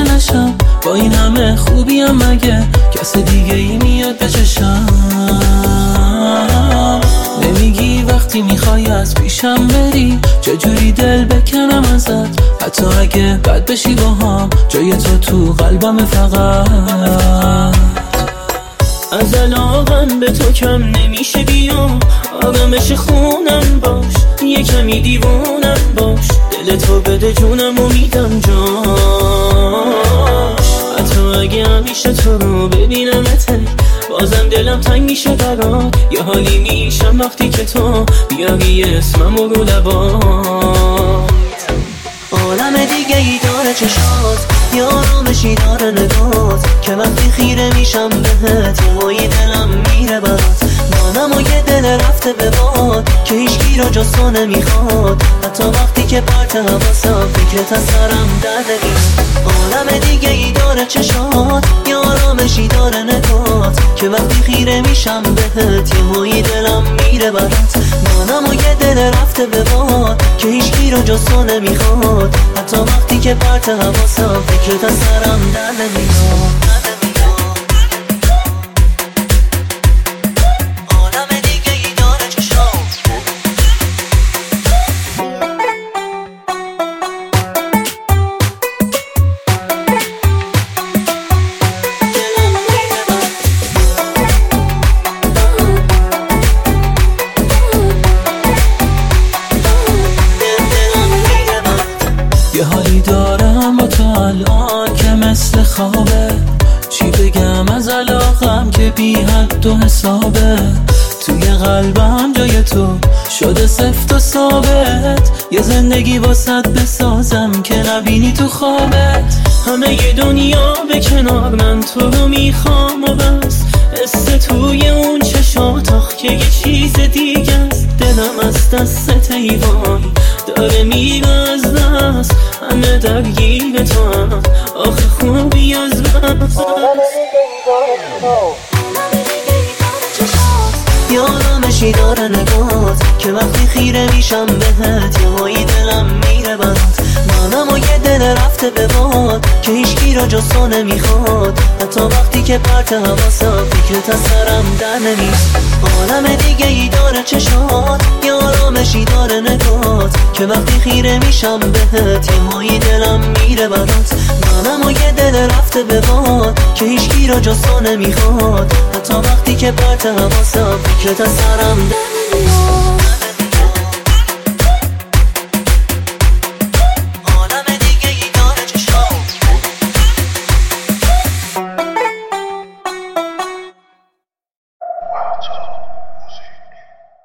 نشم. با این همه خوبیم مگه کس دیگه ای میاد به چشم؟ نمیگی وقتی میخوای از پیشم بری چجوری دل بکنم ازت؟ حتی اگه بد بشی با هم جای تو قلبم فقط. از علاقم به تو کم نمیشه بیام، آدمش خونم باش، یه کمی دیوونم باش، دل تو بده جونم و میدم جاش. حتی اگه همیشه تو رو ببینمته بازم دلم تنگ میشه برات، یه حالی میشم وقتی که تو بیاری اسمم رو لبات. عالم دیگه ای داره چشات، یه آرامشی داره نگات که وقتی خیره میشم بهت یه مایی دلم میره برات. منم و یه دل رفته به باد که هیچکی را جز تو نمیخواد، حتی وقتی که پرت حواسم فکرت از سرم در نمیاد. عالم دیگه ای داره چشات، یه آرامشی داره نگات که وقتی خیره میشم بهت یه مایی دلم میره برات. منم و یه دل رفته به باد که هیچکی را جز تو نمیخواد، حتی وقتی که پرت حواسم فکرت از سرم در نمیاد. یه حالی دارم با تو الان که مثل خوابه، چی بگم از علاقم که بی حد و حسابه. توی قلبم جای تو شده سفت و ثابت، یه زندگی واسط بسازم که نبینی تو خوابت. همه ی دنیا به کنار من تو رو میخوام و بس، حس توی اون چشات آخ که یه چیز دیگه است. دلم از دست حیوان داره میره از دست، همه درگیر تو هم آخه خوبی از بس. یه آرامشی داره نگات که وقتی خیره میشم بهت یه مایی دلم میره برات. منم و یه دل رفته به باد که هیچکی را جز تو نمیخواد، حتی وقتی که پرت حواسم فکرت از سرم در نمیاد. عالم دیگه ای داره چشات، یه آرامشی داره نگات که وقتی خیره میشم بهت یه مایی دلم میره برات. منم و یه دل رفته به باد که هیچکی را جز تو نمیخواد، حتی وقتی که پرت حواسم فکرت از سرم در نمیاد.